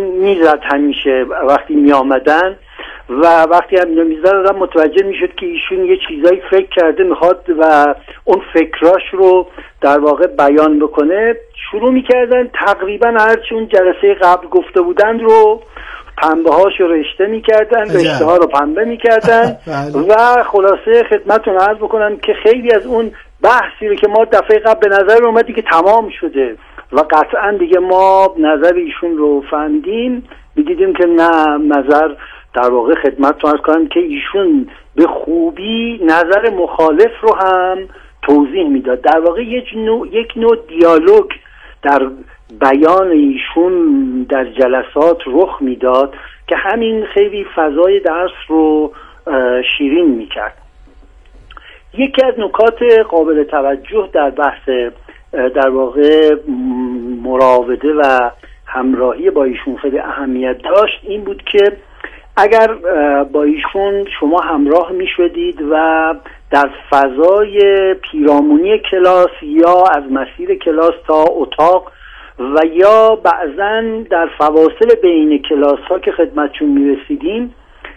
میزد همیشه وقتی می آمدن و وقتی هم اینو میزد آدم متوجه میشد که ایشون یه چیزایی فکر کرده میخواد و اون فکراش رو در واقع بیان بکنه. شروع میکردن تقریبا هرچی اون جلسه قبل گفته بودند رو پنبه هاش رو رشته میکردن، رشته ها رو پنبه میکردن و خلاصه خدمتتون عرض بکنم که خیلی از اون بحثی رو که ما دفعه قبل به نظر اومد که تمام شده و قطعا دیگه ما نظر ایشون رو فهمیدیم، دیدیم که نه، نظر در واقع خدمتتون عرض کنم که ایشون به خوبی نظر مخالف رو هم توضیح میداد. در واقع یک نوع دیالوگ در بیان ایشون در جلسات رخ میداد که همین خیلی فضای درس رو شیرین میکرد. یکی از نکات قابل توجه در بحث در واقع مراوده و همراهی با ایشون خیلی اهمیت داشت این بود که اگر با ایشون شما همراه می شدید و در فضای پیرامونی کلاس یا از مسیر کلاس تا اتاق و یا بعضن در فواصل بین کلاس ها که خدمتشون می رسیدیم،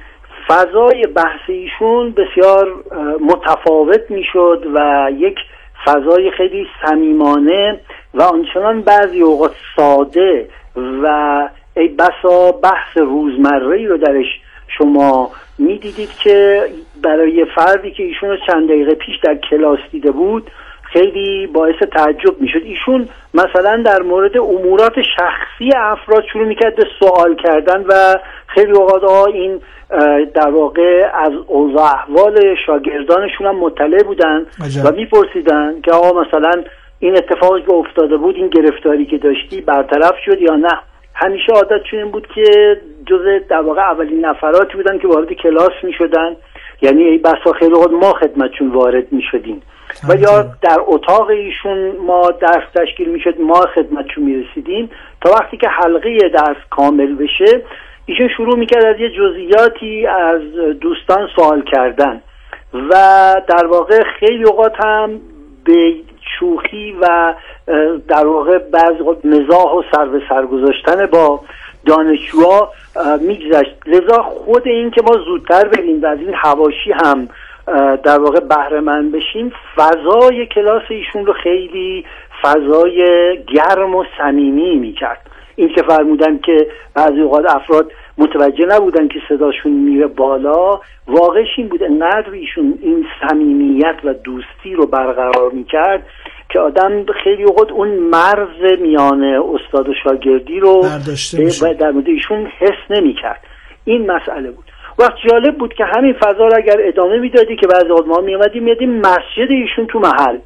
فضای بحث ایشون بسیار متفاوت می شد و یک فضای خیلی صمیمانه و آنچنان بعضی اوقات ساده و ای بسا بحث روزمره‌ای رو درش شما می‌دیدید که برای فردی که ایشون رو چند دقیقه پیش در کلاس دیده بود خیلی باعث تعجب میشد. ایشون مثلا در مورد امورات شخصی افراد شروع میکرد به سوال کردن و خیلی اوقات این در واقع از اوضاع احوال شاگردانشون هم مطلع بودن و میپرسیدن که مثلا این اتفاقی که افتاده بود، این گرفتاری که داشتی برطرف شد یا نه. همیشه عادتشون این بود که جزء در واقع اولین نفراتی بودن که وارد کلاس میشدن، یعنی ای بسا خیلی وقت ما خدمتشون وارد میشدیم و یا در اتاق ایشون ما درس تشکیل میشد، ما خدمتشون میرسیدیم تا وقتی که حلقه درس کامل بشه ایشون شروع میکرد از یه جزئیاتی از دوستان سوال کردن و در واقع خیلی اوقات هم به شوخی و در واقع بعضی وقت مزاح و سر به سر گذاشتن با دانشجوها میگذشت. لذا خود این که ما زودتر بریم و از این حواشی هم در واقع بهره مند بشیم، فضای کلاس ایشون رو خیلی فضای گرم و صمیمی میکرد. این که فرمودن که بعضی اوقات افراد متوجه نبودن که صداشون میره بالا، واقعش این بود انقدر ایشون این صمیمیت و دوستی رو برقرار میکرد که آدم خیلی اوقات اون مرز میان استاد و شاگردی رو در مورد ایشون حس نمیکرد. این مسئله بود. وقت جالب بود که همین فضا رو اگر ادامه میدادی که بعضی اوقات ما میادیم مسجد ایشون تو محل،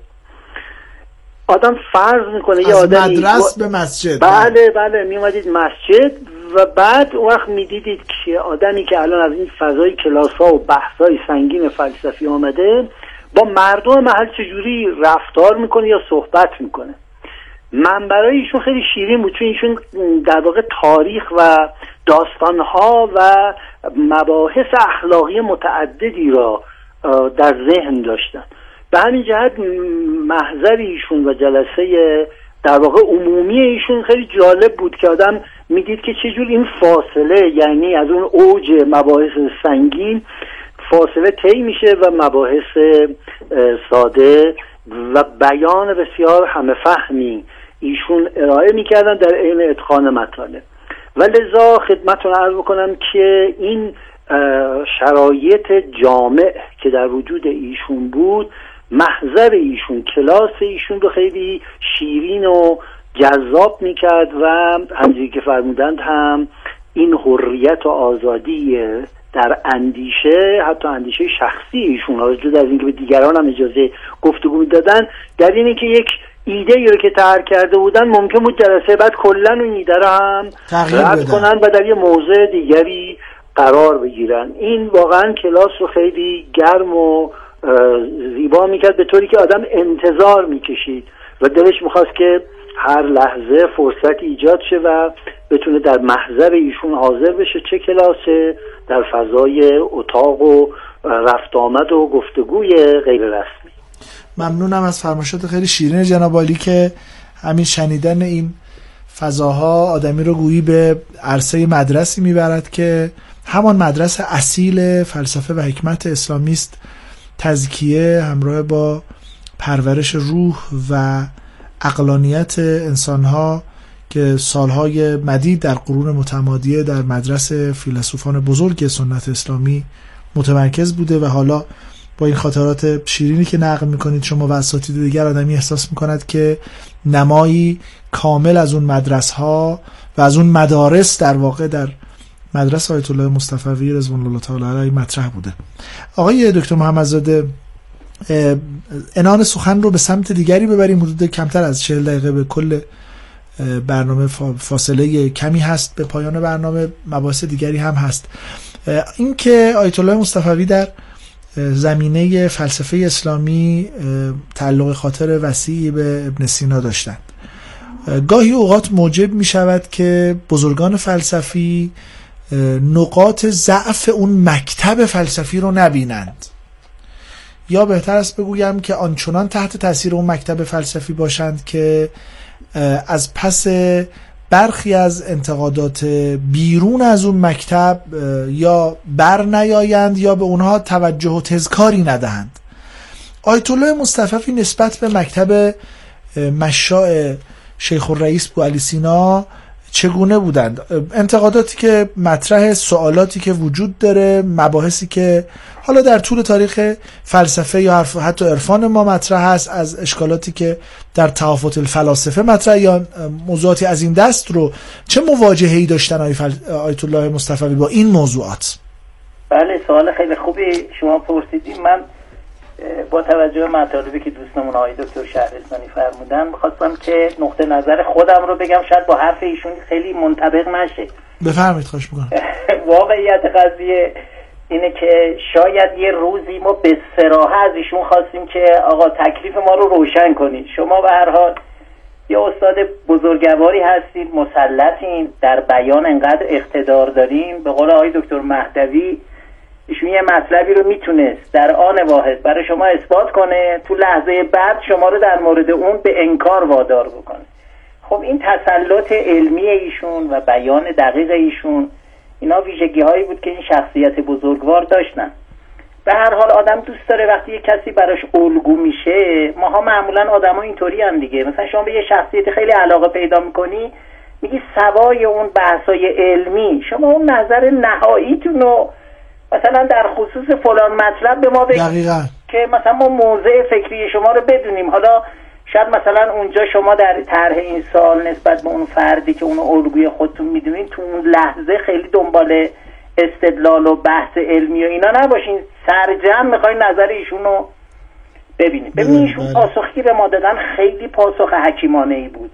آدم فرض میکنه یه آدمی مدرس به مسجد، بله میومدید مسجد و بعد اون وقت میدیدید که آدمی که الان از این فضای کلاس ها و بحث های سنگین فلسفی آمده با مردم محل چجوری رفتار میکنه یا صحبت میکنه. منبرای ایشون خیلی شیرین بود چون ایشون در واقع تاریخ و داستانها و مباحث اخلاقی متعددی را در ذهن داشتن. به همین جهت محضر ایشون و جلسه در واقع عمومی ایشون خیلی جالب بود که آدم میدید که چجور این فاصله، یعنی از اون اوج مباحث سنگین فاصله طی میشه و مباحث ساده و بیان بسیار همه فهمی ایشون ارائه میکردن در عین اتقان مطالب. و لذا خدمتتون عرض بکنم که این شرایط جامع که در وجود ایشون بود، محضر ایشون، کلاس ایشون رو خیلی شیرین و جذاب میکرد و همونجوری که فرمودند هم این حریت و آزادی در اندیشه، حتی اندیشه شخصی ایشون، از جدا از اینکه به دیگران هم اجازه گفتگو میدادن، در اینه که یک ایده رو که طرح کرده بودن ممکن بود جلسه بعد کلا اون ایده رو هم رد کنن و در یه موضع دیگری قرار بگیرن. این واقعا کلاس رو خیلی گرم و زیبا میکرد به طوری که آدم انتظار میکشید و دلش میخواست که هر لحظه فرصت ایجاد شه و بتونه در محضر ایشون حاضر بشه، چه کلاسه در فضای اتاق و رفت آمد و گفتگوی غیر رسمی. ممنونم از فرمایشات خیلی شیرین جناب عالی که همین شنیدن این فضاها آدمی رو گویی به عرصه مدرسی میبرد که همان مدرسه اصیل فلسفه و حکمت اسلامی است، تزکیه همراه با پرورش روح و عقلانیت انسانها که سالهای مدید در قرون متمادیه در مدرسه فیلسوفان بزرگ سنت اسلامی متمرکز بوده و حالا با این خاطرات شیرینی که نقل میکنید شما و اساتید دیگر، آدمی احساس میکند که نمایی کامل از اون مدرسها و از اون مدارس در واقع در مدرسه آیت الله مصطفوی رضوان الله تعالی علیه مطرح بوده. آقای دکتر محمدزاده، عنان سخن رو به سمت دیگری ببریم، حدود کمتر از 40 دقیقه به کل برنامه فاصله کمی هست به پایان برنامه، مباحث دیگری هم هست. این که آیت الله مصطفوی در زمینه فلسفه اسلامی تعلق خاطر وسیعی به ابن سینا داشتند، گاهی اوقات موجب می شود که بزرگان فلسفی نقاط ضعف اون مکتب فلسفی رو نبینند، یا بهتر است بگویم که آنچنان تحت تاثیر اون مکتب فلسفی باشند که از پس برخی از انتقادات بیرون از اون مکتب یا بر نیایند یا به اونها توجه و تذکاری ندهند. آیت الله مصطفوی نسبت به مکتب مشاء شیخ الرئیس بوعلی سینا چگونه بودند؟ انتقاداتی که مطرح، سوالاتی که وجود داره، مباحثی که حالا در طول تاریخ فلسفه یا حتی عرفان ما مطرح هست، از اشکالاتی که در تفاوت الفلاسفه مطرح یا موضوعاتی از این دست رو چه مواجهه‌ای داشتن آیت الله مصطفوی با این موضوعات؟ بله، سوال خیلی خوبی شما پرسیدید. من با توجه به مطالبی که دوستمون آقای دکتر شهرستانی فرمودن می‌خواستم که نقطه نظر خودم رو بگم، شاید با حرف ایشون خیلی منطبق نشه. بفرمایید، خواهش می‌کنم. واقعیت قضیه اینه که شاید یه روزی ما به صراحت از ایشون خواستیم که آقا تکلیف ما رو روشن کنید. شما به هر حال یه استاد بزرگواری هستید، مسلطین، در بیان انقدر اقتدار دارین. به قول آقای دکتر مهدوی ایشون یه مطلبی رو میتونست در آن واحد برای شما اثبات کنه، تو لحظه بعد شما رو در مورد اون به انکار وادار بکنه. خب این تسلط علمی ایشون و بیان دقیق ایشون، اینا ویژگی هایی بود که این شخصیت بزرگوار داشتن. به هر حال آدم دوست داره وقتی یه کسی براش الگو میشه، ماها معمولا آدما اینطوری هم دیگه، مثلا شما به یه شخصیت خیلی علاقه پیدا میکنی، میگی سوای اون بحثای علمی شما اون نظر نهاییتون رو مثلا در خصوص فلان مطلب به ما بگید که مثلا ما موضع فکری شما رو بدونیم. حالا شاید مثلا اونجا شما در طرح این سال نسبت به اون فردی که اونو الگوی خودتون میدونین، تو اون لحظه خیلی دنبال استدلال و بحث علمی و اینا نباشین، سرجم میخواین نظر ایشون رو ببینید. ببینید ایشون پاسخی به ما دادن خیلی پاسخ حکیمانه‌ای بود.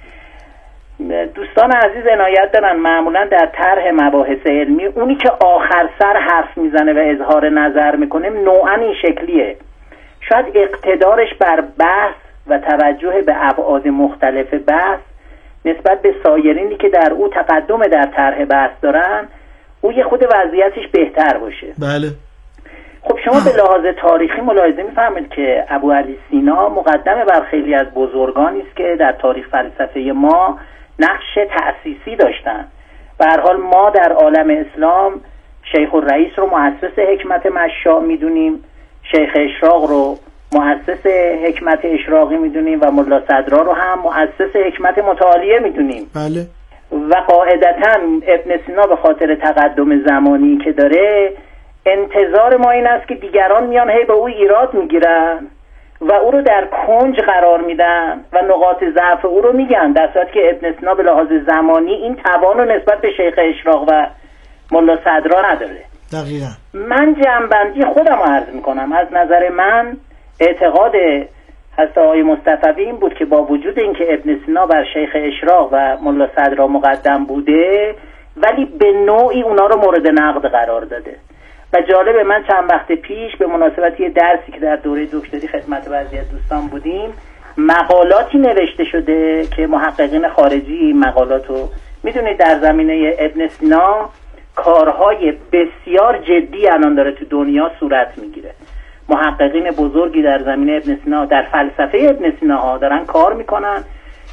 دوستان عزیز عنایت دارن معمولا در طرح مباحث علمی اونی که آخر سر حرف میزنه و اظهار نظر میکنه نوعا این شکلیه. شاید اقتدارش بر بحث و توجه به ابعاد مختلف بحث نسبت به سایرینی که در او تقدم در طرح بحث دارن، او یه خود وضعیتش بهتر باشه. بله. خب شما به لحاظ تاریخی ملاحظه میفهمید که ابوعلی سینا مقدمه بر خیلی از بزرگانی است که در تاریخ فلسفه ما نقش تأسیسی داشتن. به هر حال ما در عالم اسلام شیخ الرئیس رو مؤسس حکمت مشاء میدونیم، شیخ اشراق رو مؤسس حکمت اشراقی میدونیم و ملا صدرا رو هم مؤسس حکمت متعالیه میدونیم. بله. و قاعدتا ابن سینا به خاطر تقدم زمانی که داره، انتظار ما این است که دیگران میان هی به او ایراد میگیرن و او رو در کنج قرار میدن و نقاط ضعف او رو میگن، در صورتی که ابن سینا به لحاظ زمانی این توان رو نسبت به شیخ اشراق و ملا صدرا نداره. دقیقا. من جنبندی خودم عرض میکنم. از نظر من اعتقاد حضرت آقای مصطفوی این بود که با وجود اینکه ابن سینا بر شیخ اشراق و ملا صدرا مقدم بوده، ولی به نوعی اونا رو مورد نقد قرار داده. و جالبه، من چند وقت پیش به مناسبت یه درسی که در دوره دکتری خدمت بعضی از دوستان بودیم، مقالاتی نوشته شده که محققین خارجی مقالاتو میدونید در زمینه ابن سینا کارهای بسیار جدی الان داره تو دنیا صورت میگیره. محققین بزرگی در زمینه ابن سینا، در فلسفه ابن سینا ها دارن کار میکنن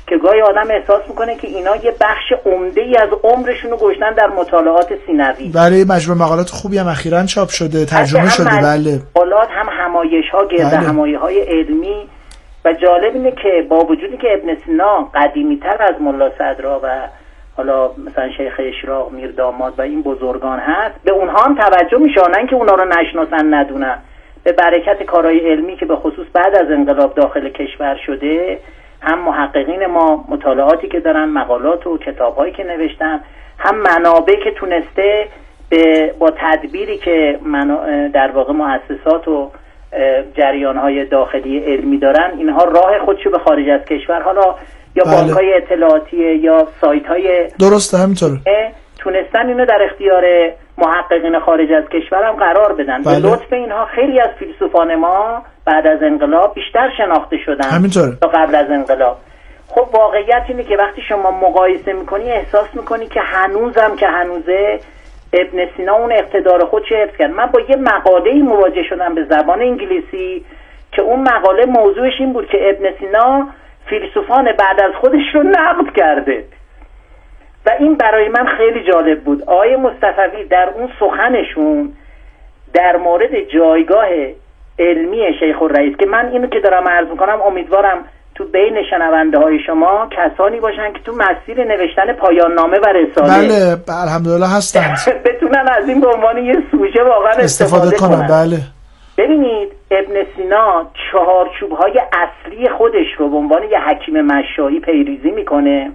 که گاهی آدم احساس میکنه که اینا یه بخش عمده‌ای از عمرشون رو گذاشتن در مطالعات سینوی. بله، مجموعه مقالات خوبی هم اخیراً چاپ شده، ترجمه شده. بله، مقالات هم همایش‌ها، گرد همایش‌های علمی. و جالب اینه که با وجودی که ابن سینا قدیمی‌تر از ملا صدرا و حالا مثلا شیخ اشراق، میر داماد و این بزرگان هست، به اونها هم توجه میشه، نه اینکه اونا رو نشناسن ندونن. به برکت کارهای علمی که به خصوص بعد از انقلاب داخل کشور شده، هم محققین ما مطالعاتی که دارن، مقالات و کتاب‌هایی که نوشتن، هم منابع که تونسته با تدبیری که در واقع مؤسسات و جریان‌های داخلی علمی دارن، اینها راه خودشو به خارج از کشور، حالا یا بانک‌های اطلاعاتی یا سایت‌های درسته همینطوره، تونستن اینو در اختیار محققین خارج از کشور هم قرار بدن. به لطف اینها خیلی از فیلسوفان ما بعد از انقلاب بیشتر شناخته شدن همینطوره تا قبل از انقلاب. خب واقعیت اینه که وقتی شما مقایسه میکنی احساس میکنی که هنوزم که هنوزه ابن سینا اون اقتدار خودش حفظ کرد. من با یه مقاله‌ای مواجه شدم به زبان انگلیسی که اون مقاله موضوعش این بود که ابن سینا فیلسوفان بعد از خودش رو نقد کرده و این برای من خیلی جالب بود. آقای مصطفوی در اون سخنشون در مورد جایگاه علمی شیخ الرئیس، که من اینو که دارم عرض میکنم امیدوارم تو بین شنونده های شما کسانی باشن که تو مسیر نوشتن پایان نامه و رساله، بله الحمدلله هستند، بتونن از این به عنوان یه سوژه واقعا استفاده کنن. بله ببینید ابن سینا چهارچوب‌های اصلی خودش رو به عنوان یه حکیم مشاهی پیریزی میکنه،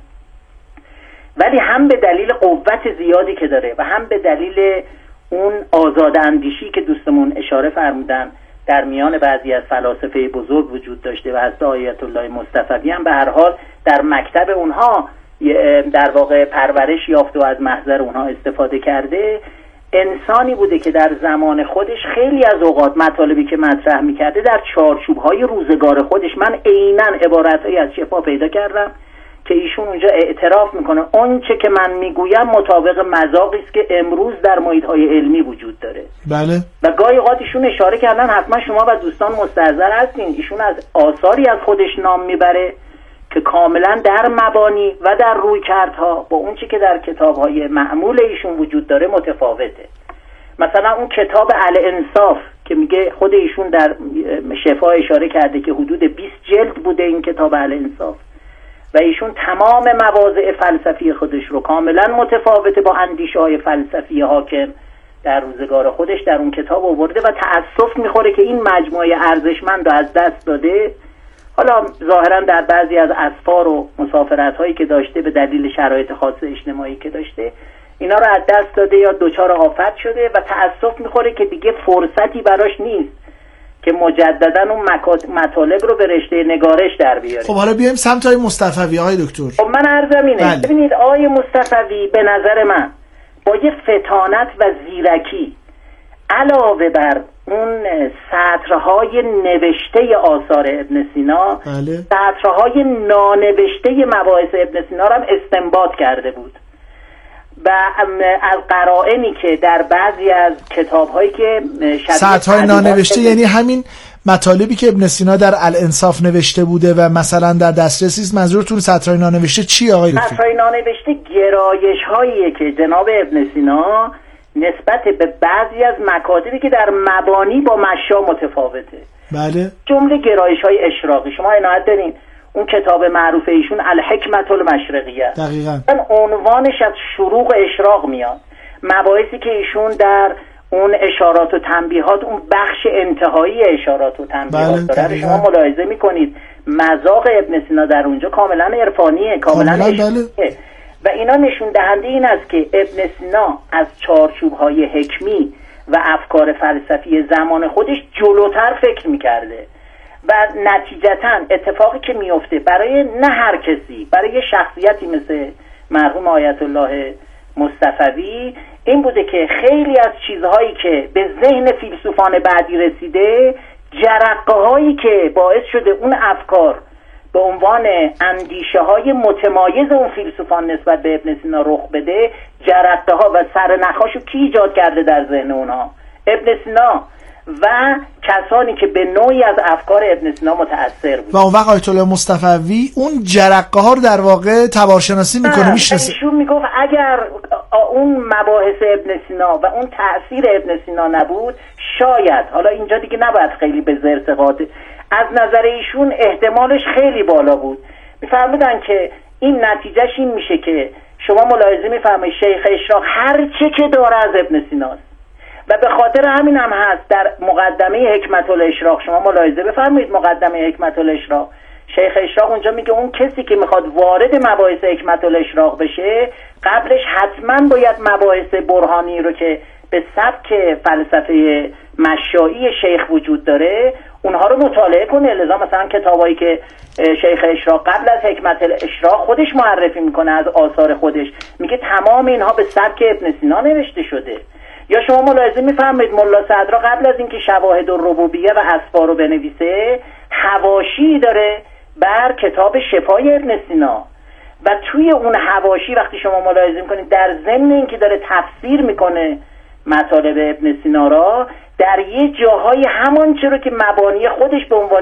ولی هم به دلیل قوت زیادی که داره و هم به دلیل اون آزاد اندیشی که دوستمون اشاره فرمودن در میان بعضی از فلاسفه بزرگ وجود داشته و حضرت آیت الله مصطفوی هم به هر حال در مکتب اونها در واقع پرورش یافته و از محضر اونها استفاده کرده. انسانی بوده که در زمان خودش خیلی از اوقات مطالبی که مطرح میکرده در چارچوب‌های روزگار خودش، من عیناً عبارت‌هایی از شفا پیدا کردم که ایشون اونجا اعتراف میکنه آنچه که من میگویم مطابق مذاقی است که امروز در محیط‌های علمی وجود داره. بله. و گاهی اوقات ایشون اشاره کردن، حتما شما و دوستان مستحضر هستین، ایشون از آثاری از خودش نام میبره که کاملا در مبانی و در رویکردها با اون چی که در کتاب‌های معمول ایشون وجود داره متفاوته. مثلا اون کتاب الانصاف که میگه خود ایشون در شفا اشاره کرده که حدود 20 جلد بوده این کتاب الانصاف و ایشون تمام مواضع فلسفی خودش رو کاملا متفاوته با اندیشه‌های فلسفی حاکم در روزگار خودش در اون کتاب آورده و تأسف میخوره که این مجموعه ارزشمند رو از دست داده. حالا ظاهرا در بعضی از اسفار و مسافرت‌هایی که داشته به دلیل شرایط خاص اجتماعی که داشته اینا رو از دست داده یا دچار آفت شده و تأسف میخوره که دیگه فرصتی براش نیست که مجددا اون مطالب رو به رشته نگارش در بیاره. خب حالا بیایم سمت آقای مصطفوی. آقای دکتر، خب من عرضم اینه، ببینید آقای مصطفوی به نظر من با یه فطانت و زیرکی علاوه بر اون سطرهای نوشته آثار ابن سینا، سطرهای نانوشته مباحث ابن سینا رو هم استنباط کرده بود و از قرائنی که در بعضی از کتاب‌هایی که سطرهای نانوشته یعنی همین مطالبی که ابن سینا در الانصاف نوشته بوده و مثلا در دسترسی است. منظورتون سطرهای نانوشته چی آقای دکتر؟ سطرهای نانوشته گرایش‌هایی که جناب ابن سینا نسبت به بعضی از مکاتبی که در مبانی با مشا متفاوته. بله. جمله گرایش‌های اشراقی. شما عنایت دارین اون کتاب معروف ایشون الحکمت المشرقیه، دقیقاً عنوانش از شروق اشراق میاد. مباحثی که ایشون در اون اشارات و تنبیهات، اون بخش انتهایی اشارات و تنبیهات داره، شما ملاحظه میکنید مذاق ابن سینا در اونجا کاملا عرفانیه، کاملا بله. و اینا نشون دهنده این است که ابن سینا از چارچوب‌های حکمی و افکار فلسفی زمان خودش جلوتر فکر میکرده و نتیجتاً اتفاقی که میفته برای نه هر کسی، برای یه شخصیتی مثل مرحوم آیت الله مصطفوی این بوده که خیلی از چیزهایی که به ذهن فیلسوفان بعدی رسیده، جرقه‌هایی که باعث شده اون افکار به عنوان اندیشه های متمایز اون فیلسوفان نسبت به ابن سینا رخ بده، جرقه‌ها و سرنخاشو کی ایجاد کرده در ذهن اونها؟ ابن سینا. و کسانی که به نوعی از افکار ابن سینا متأثر بود. و اون وقت آیت الله مصطفوی اون جرقه ها رو در واقع تبارشناسی میکنه، میشناسه. ایشون میگفت اگر اون مباحث ابن سینا و اون تأثیر ابن سینا نبود، شاید، حالا اینجا دیگه نباید خیلی به زرس قاطع، از نظر ایشون احتمالش خیلی بالا بود. میفرمودن که این نتیجهش این میشه که شما ملاحظه میفرمایید شیخ اشراق هر چه که داره از ابن سیناست و به خاطر همین هم هست در مقدمه حکمت الاشراق، شما ملاحظه بفرمایید مقدمه حکمت الاشراق، شیخ اشراق اونجا میگه اون کسی که میخواد وارد مباحث حکمت الاشراق بشه قبلش حتما باید مباحث برهانی رو که به سبک فلسفه مشایی شیخ وجود داره اونها رو مطالعه کنه. لذا مثلا کتابایی که شیخ اشراق قبل از حکمت الاشراق خودش معرفی میکنه از آثار خودش، میگه تمام اینها به سبک ابن سینا نوشته شده. یا شما ملاحظه میفهمید ملا صدرا قبل از اینکه شواهد الربوبیه و اسفار رو بنویسه حواشی داره بر کتاب شفای ابن سینا و توی اون حواشی وقتی شما ملاحظه میکنید در ضمن اینکه داره تفسیر میکنه مطالب ابن سینا را، در یه جاهای همان چرا که مبانی خودش به عنوان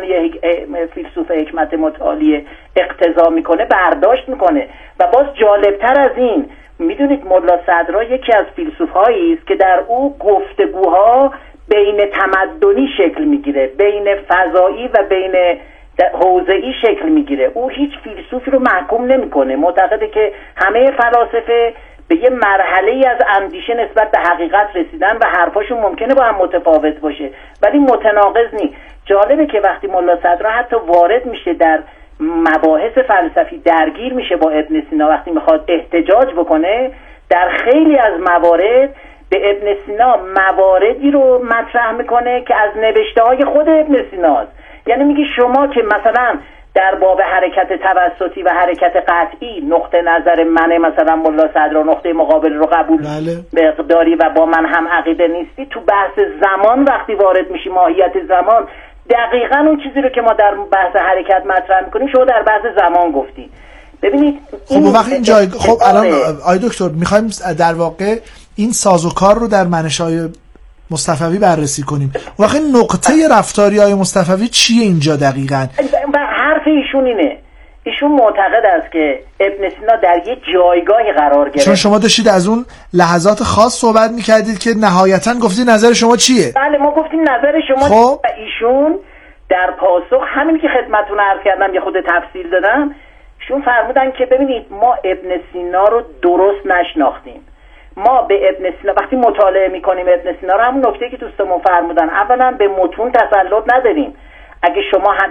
فیلسوف حکمت متعالی اقتضا میکنه برداشت میکنه. و باز جالبتر از این، میدونید ملا صدرا یکی از فیلسوف‌هایی است که در او گفتگوها بین تمدنی شکل میگیره، بین فضایی و بین حوزه‌ای شکل میگیره. او هیچ فیلسوفی رو محکوم نمیکنه، معتقده که همه فلاسفه به یه مرحله‌ای از اندیشه نسبت به حقیقت رسیدن و حرفاشون ممکنه با هم متفاوت باشه ولی متناقض نیست. جالبه که وقتی ملا صدرا حتی وارد میشه در مباحث فلسفی، درگیر میشه با ابن سینا، وقتی میخواد احتجاج بکنه در خیلی از موارد به ابن سینا مواردی رو مطرح میکنه که از نوشته های خود ابن سیناست. یعنی میگه شما که مثلا در باب حرکت توسطی و حرکت قطعی نقطه نظر من مثلا ملا صدرا نقطه مقابل رو قبول داری و با من هم عقیده نیستی، تو بحث زمان وقتی وارد میشی، ماهیت زمان، دقیقاً اون چیزی رو که ما در بحث حرکت مطرح میکنیم شما در بحث زمان گفتی. ببینید خب وقتی این جای خب الان آی دکتر میخوایم در واقع این سازوکار رو در منشای مصطفوی بررسی کنیم. واقعا نقطه رفتاری های مصطفوی چیه اینجا دقیقاً؟ حرف ایشون اینه، ایشون معتقد است که ابن سینا در یه جایگاهی قرار گرفت. چون شما داشتید از اون لحظات خاص صحبت میکردید که نهایتاً گفتید نظر شما چیه؟ بله ما گفتیم نظر شما خب ایشون در پاسخ همین که خدمتتون عرض کردم یه خود تفصیل دادم، ایشون فرمودن که ببینید ما ابن سینا رو درست نشناختیم. ما به ابن سینا وقتی مطالعه میکنیم ابن سینا رو، همون نکته که دوستمون فرمودن، اولا به متون تسلط نداریم. اگه شما هم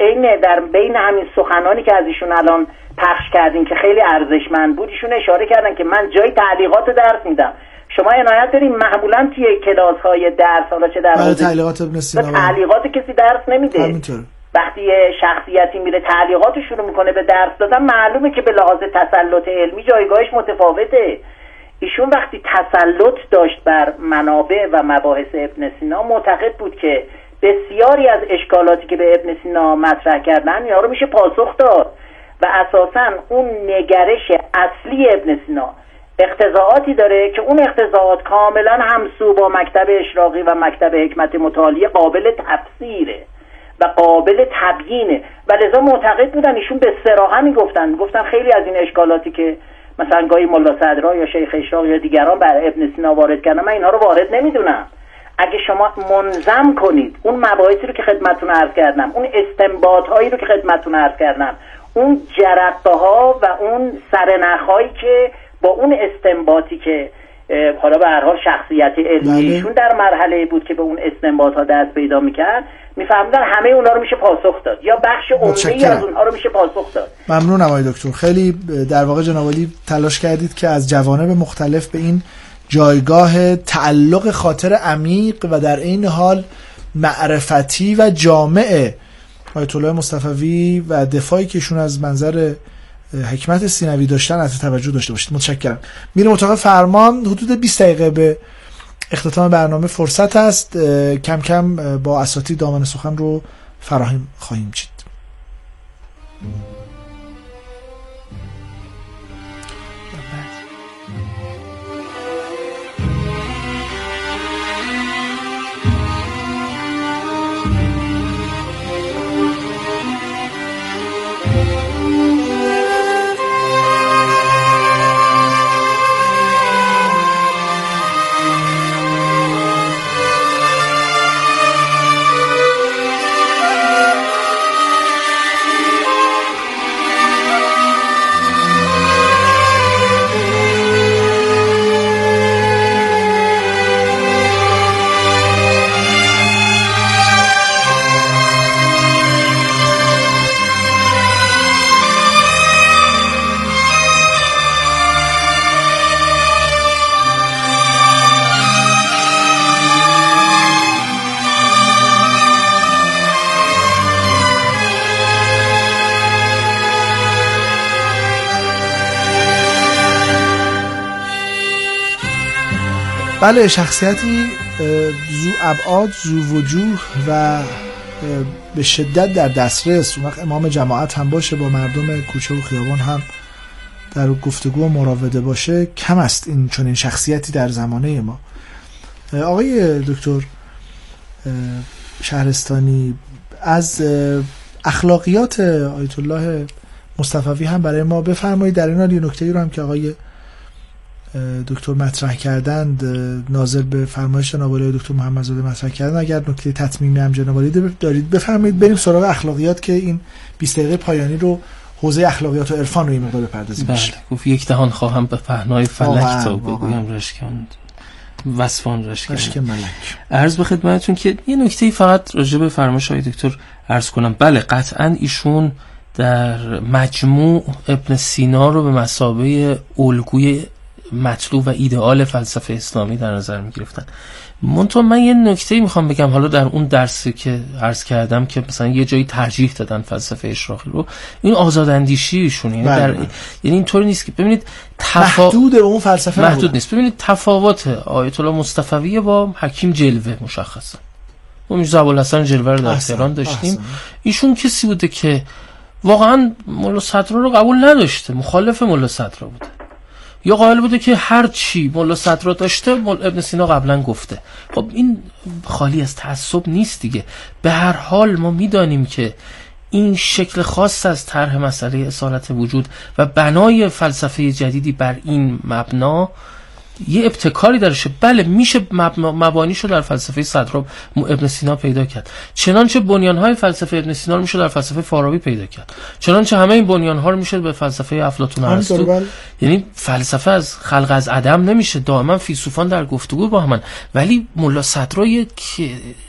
در بین همین سخنانی که از ایشون الان پخش کردین که خیلی ارزشمند بود، ایشون اشاره کردن که من جای تعلیقات درس میدم. شما عنایت دارین معمولا توی کلاس‌های درس، حالا چه در تعلیقات ابن سینا تعلیقات کسی درس نمیده. همینطور وقتی شخصیتی میره تعلیقات شروع میکنه به درس دادن، معلومه که به لحاظ تسلط علمی جایگاهش متفاوته. ایشون وقتی تسلط داشت بر منابع و مباحث ابن سینا، معتقد بود که بسیاری از اشکالاتی که به ابن سینا مطرح کردن اینا رو میشه پاسخ داد و اساساً اون نگرش اصلی ابن سینا اقتضاعاتی داره که اون اقتضاعات کاملا همسو با مکتب اشراقی و مکتب حکمت متعالی قابل تفسیره و قابل تبیینه و لذا معتقد بودن، ایشون به صراحت میگفتن خیلی از این اشکالاتی که مثلا گاهی ملا صدرا یا شیخ اشراق یا دیگران بر ابن سینا وارد کردن، من اینها رو وارد نمیدونم. اگه شما منظم کنید اون مباحثی رو که خدمتتون عرض کردم، اون استنباط هایی رو که خدمتتون عرض کردم، اون جرقه ها و اون سرنخ‌هایی که با اون استنباطی که حالا به هر حال شخصیت علمیشون در مرحله بود که به اون استنباط ها دست پیدا میکرد، میفهمیدن همه اونا رو میشه پاسخ داد یا بخش عمده‌ای از اونها رو میشه پاسخ داد. ممنونم آقای دکتر. خیلی در واقع جناب عالی تلاش کردید که از جوانب مختلف به این جایگاه تعلق خاطر عمیق و در این حال معرفتی و جامع آیت الله مصطفوی و دفاعی که ایشون از منظر حکمت سینوی داشتن از توجه داشته باشید. متشکرم. میریم اتاق فرمان. حدود 20 دقیقه به اختتام برنامه فرصت است. کم کم با اساتید دامن سخن رو فراهم خواهیم چید. بله، شخصیتی ذو ابعاد، ذو وجوه و به شدت در دسترس. اون وقت امام جماعت هم باشه، با مردم کوچه و خیابان هم در گفتگو و مراوده باشه، کم است این چنین شخصیتی در زمانه ما. آقای دکتر شهرستانی، از اخلاقیات آیت الله مصطفوی هم برای ما بفرمایید. در این حال یه نکته‌ای رو هم که آقای دکتر مطرح کردند، ناظر به فرمایش جناب عالی دکتر محمدزاده مطرح کردن، اگر نکته تتمیمی هم جناب عالی دارید بفرمایید، بریم سراغ اخلاقیات که این 20 دقیقه پایانی رو حوزه اخلاقیات و عرفان رو این مقدار بپردازیم. بله، گفت یک دهان خواهم به پهنای فلک تا بگویم رشکن وصفان رشکن ملک. عرض به خدمتتون که یه نکته‌ای فقط راجع به فرمایش آقای دکتر عرض کنم. بله، قطعاً ایشون در مجموع ابن سینا رو به مثابه الگوی مطلوب و ایدئال فلسفه اسلامی در نظر می‌گرفتن. منتها من یه نکته‌ای میخوام بگم، حالا در اون درسی که عرض کردم که مثلا یه جایی ترجیح دادن فلسفه اشراقی رو، این آزاداندیشی ایشون، یعنی یعنی اینطوری نیست که ببینید محدود اون فلسفه محدود نیست. ببینید تفاوت آیت الله مصطفوی با حکیم جلوه مشخصه. ما میرزا ابوالحسن جلوه رو در تهران داشتیم. ایشون کسی بوده که واقعا مولا صدرا رو قبول نداشته، مخالف مولا صدرا بوده، یا قائل بوده که هر چی مولا صدرا داشته ابن سینا قبلا گفته. خب این خالی از تعصب نیست دیگه. به هر حال ما میدانیم که این شکل خاص از طرح مسئله اصالت وجود و بنای فلسفه جدیدی بر این مبنا یه ابتکاری درشه. بله، میشه مبانیشو در فلسفه صدرا ابن سینا پیدا کرد، چنانچه بنیانهای فلسفه ابن سینا رو میشه در فلسفه فارابی پیدا کرد، چنانچه همه این بنیانها رو میشه به فلسفه افلاطون ارسطو. یعنی فلسفه از خلق از عدم نمیشه، دائما فیلسوفان در گفتگو با همن. ولی ملا صدرا یک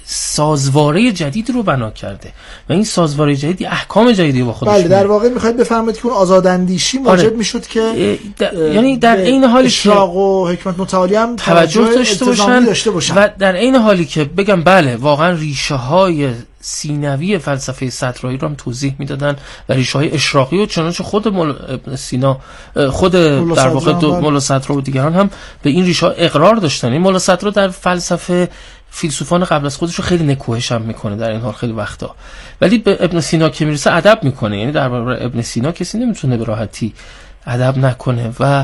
سازواره جدید رو بنا کرده و این سازواره جدیدی احکام جدیدی با خودش. بله، در واقع میخواید بفرمایید که اون آزاداندیشی موجب میشد که یعنی در این حالی اشراق و حکمت متعالی هم توجه داشته باشن و در این حالی که بگم بله، واقعا ریشه های سینوی فلسفه صدرایی رو هم توضیح میدادن و ریشه های اشراقی و چنانچه خود ابن سینا، خود در واقع مولا صدرا و دیگران هم به این ریشه ها اقرار داشتن. این مولا صدرا در فلسفه فیلسوفان قبل از خودش رو خیلی نکوهش هم میکنه در این حال خیلی وقتا، ولی به ابن سینا که میرسه ادب میکنه. یعنی در برابر ابن سینا کسی نمیتونه به راحتی ادب نکنه. و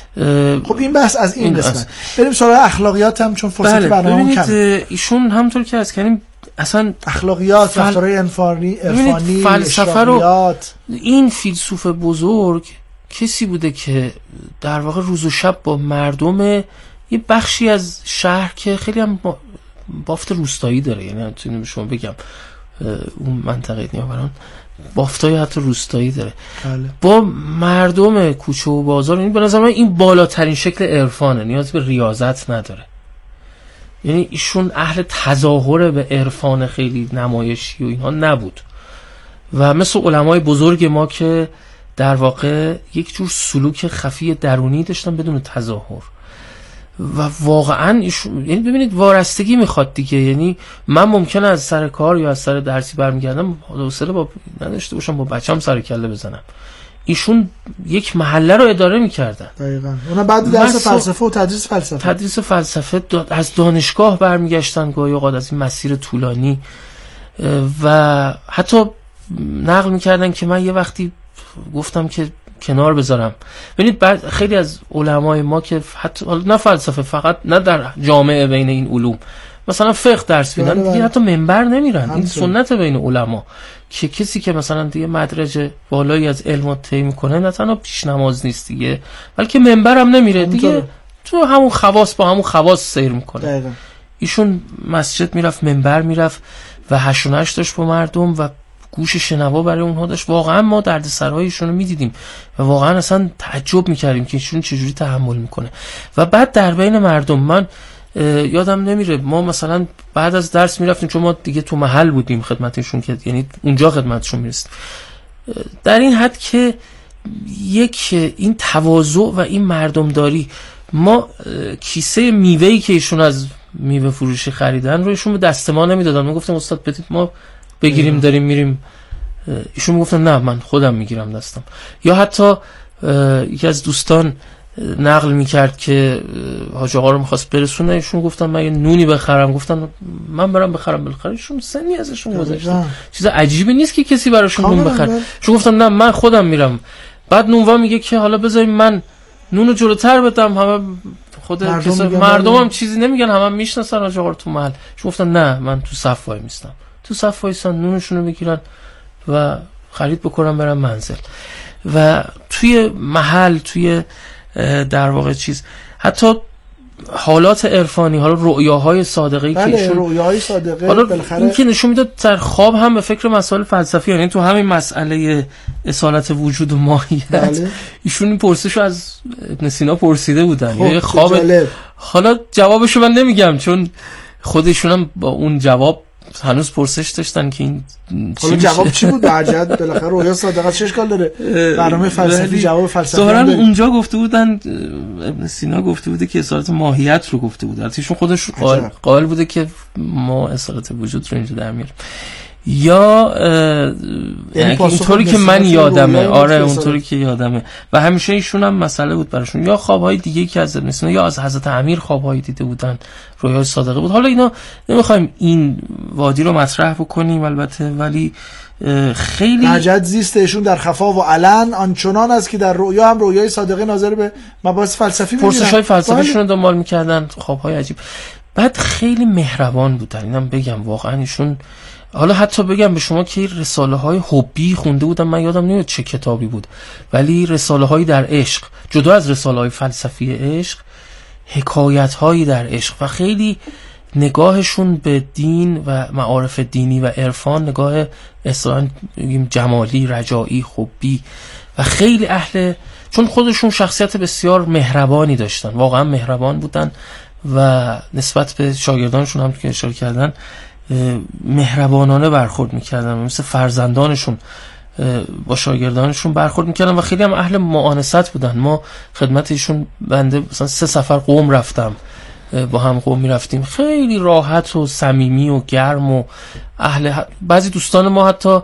خب این بحث از این قسمت. بریم سراغ اخلاقیات هم، چون فرصت برنامه کم. ایشون همونطور که از کردیم اصلا اخلاقیات، رفتارهای عرفانی، فلسفه رو، این فیلسوف بزرگ کسی بوده که در واقع روز و شب با مردم یه بخشی از شهر که خیلی هم بافت روستایی داره، یعنی همچنین شما بگم اون منطقه نیاوران بافتای حتی روستایی داره، با مردم کوچه و بازار. یعنی به نظر من این بالاترین شکل عرفانه، نیاز به ریاضت نداره. یعنی ایشون اهل تظاهر به عرفان خیلی نمایشی و اینها نبود و مثل علمای بزرگ ما که در واقع یک جور سلوک خفی درونی داشتن بدون تظاهر. و واقعا ایشون، یعنی ببینید وارستگی میخواد دیگه. یعنی من ممکنه از سر کار یا از سر درسی برمیگردم حوصله با نداشته باشم با بچه‌م سر کله بزنم. ایشون یک محله رو اداره میکردن. دقیقاً. اونا بعد درس فلسفه و تدریس فلسفه از دانشگاه برمیگشتن گاهی اوقات از این مسیر طولانی و حتی نقل میکردن که من یه وقتی گفتم که کنار بذارم. ببینید خیلی از علمای ما که حتی نه فلسفه فقط، نه در جامعه بین این علوم، مثلا فقه درس میدن دیگه حتی منبر نمیرن. این سنت بین علما که کسی که مثلا دیگه مدرج بالایی از علم طی میکنه نه تنها پیش نماز نیست دیگه، بلکه منبر هم نمیره دیگه، تو همون خواص با همون خواص سیر میکنه. ایشون مسجد میرفت، منبر میرفت و هش و نش داشت با مردم و گوش شنوا برای اونها داشت. واقعا ما دردسرهایشون رو میدیدیم و واقعا اصلا تعجب میکردیم که ایشون چجوری تحمل میکنه. و بعد در بین مردم، من یادم نمیره، ما مثلا بعد از درس میرفتیم چون ما دیگه تو محل بودیم خدمتشون، که یعنی اونجا خدمتشون میرسیم، در این حد که یک این تواضع و این مردمداری. ما کیسه میوه‌ای که ایشون از میوه فروشی خریدن رو ایشون به دست ما نمیدادن. ما گفتیم استاد بدید ما بگیریم داریم میریم. ایشون میگفتن نه من خودم میگیرم دستم. یا حتی یکی از دوستان نقل میکرد که حاج آقا رو میخواست برسونه، ایشون گفتن من یه نونی بخرم، گفتن من برم بخرم. بالاخره ایشون سنی ازشون گذشته، چیز عجیبی نیست که کسی براشون نون بخره. ایشون گفتن نه من خودم میرم. بعد نونوا میگه که حالا بذارید من نونو جلوتر بدم، همه خود مردم هم چیزی نمیگن، همه میشناسن حاج آقا رو تو محل. ایشون گفتن نه من تو صف وای میستم. تو صف وایسن نونشون رو بگیرن و خرید بکنن برن منزل. و توی محل، توی در واقع چیز، حتی حالات عرفانی، حالا رؤیاهای صادقه‌ای که ایشون رؤیاهای صادقه بالاخره این که نشون میداد در خواب هم به فکر مسائل فلسفی، یعنی تو همین مسئله اصالت وجود و ماهیت ایشون این پرسشو از ابن سینا پرسیده بودن. یه خواب، حالا جوابشو من نمیگم چون خودشون هم با اون جواب هنوز پرسش داشتن که این حالا جواب چی بود؟ درجت بالاخره رویا صادقه چه اشکال داره؟ برنامه فلسفی جواب فلسفی ظاهرا اونجا گفته بودن، ابن سینا گفته بوده که اصالت ماهیت رو گفته بود، البته خودش قائل بوده که ما اصالت وجود رو اینجا در میاریم. یا یعنی اونطوری که من یادمه، آره اونطوری که یادمه. و همیشه ایشون هم مسئله بود براشون، یا خوابهای دیگه که از ابن سینا یا از حضرت امیر خوابهایی دیده بودن، رویای صادقه بود. حالا اینا نمیخوایم این وادی رو مطرح بکنیم البته، ولی خیلی نجات زیست ایشون در خفا و علن آنچنان است که در رؤیا هم رؤیای صادقه ناظر به مباحث فلسفی می‌بینن، پرسش‌های فلسفیشون رو دنبال می‌کردن، خوابهای عجیب. بعد خیلی مهربان بودن، اینم بگم واقعا ایشون، حالا حتی بگم به شما که رساله های حبی خونده بودم، من یادم نمیاد چه کتابی بود، ولی رساله هایی در عشق، جدا از رساله های فلسفی عشق، حکایت هایی در عشق. و خیلی نگاهشون به دین و معارف دینی و عرفان نگاه اصلا جمالی، رجایی، حبی، و خیلی اهل، چون خودشون شخصیت بسیار مهربانی داشتن، واقعا مهربان بودن و نسبت به شاگردانشون هم که اشاره کردن مهربانانه برخورد میکردن، مثل فرزندانشون با شاگردانشون برخورد میکردن و خیلی هم اهل معانست بودن. ما خدمت ایشون بنده مثلا 3 سفر قم رفتم، با هم قم میرفتیم، خیلی راحت و صمیمی و گرم و اهل. بعضی دوستان ما حتی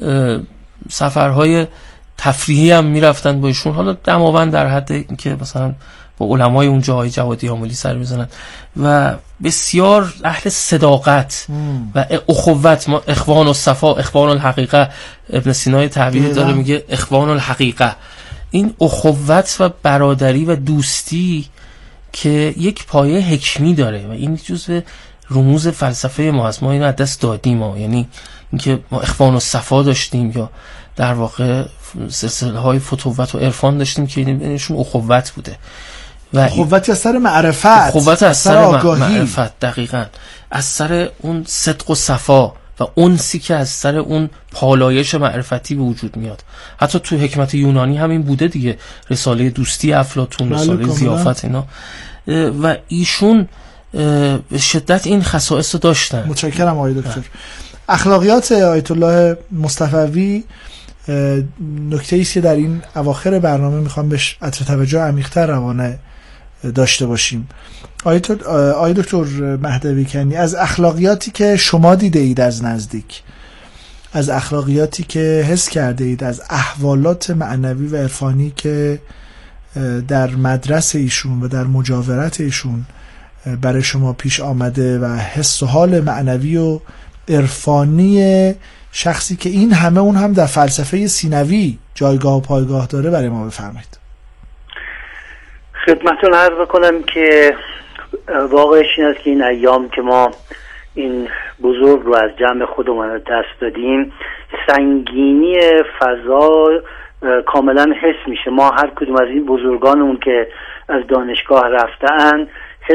سفرهای تفریحی هم میرفتن با ایشون، حالا دماوند در حد اینکه مثلا با علمای اونجا های جوادی آملی سر میزنن، و بسیار اهل صداقت و اخوت. ما اخوان الصفا، اخوان الحقیقه، ابن سینا تعبیر داره میگه اخوان الحقیقه، این اخوت و برادری و دوستی که یک پایه حکمی داره و این جزء رموز فلسفه ما هست. ما اینو از دست دادیم، یعنی اینکه ما اخوان الصفا داشتیم یا در واقع سلسله های فتوت و عرفان داشتیم که اینشون اخوت بوده، و اخوت از سر معرفت، اخوت از سر معرفت، دقیقاً از سر اون صدق و صفا و انسی که از سر اون پالایش معرفتی به وجود میاد. حتی تو حکمت یونانی همین بوده دیگه، رساله دوستی افلاطون، رساله ضیافت، اینا. و ایشون به شدت این خصائص رو داشتن. متشکرم آقای دکتر. اخلاقیات آیت الله مصطفوی نکته‌ای است که در این اواخر برنامه میخوام بهش عطر توجه عمیق‌تر روانه داشته باشیم. آقای دکتر مهدوی کنی، از اخلاقیاتی که شما دیده اید از نزدیک، از اخلاقیاتی که حس کرده اید، از احوالات معنوی و عرفانی که در مدرسه ایشون و در مجاورت ایشون برای شما پیش آمده و حس و حال معنوی و عرفانی شخصی که این همه اون هم در فلسفه سینوی جایگاه و پایگاه داره برای ما بفرمایید. خدمتتون عرض بکنم که واقعش این است که این ایام که ما این بزرگ رو از جمع خودمون دست دادیم، سنگینی فضا کاملا حس میشه. ما هر کدوم از این بزرگانمون که از دانشگاه رفتن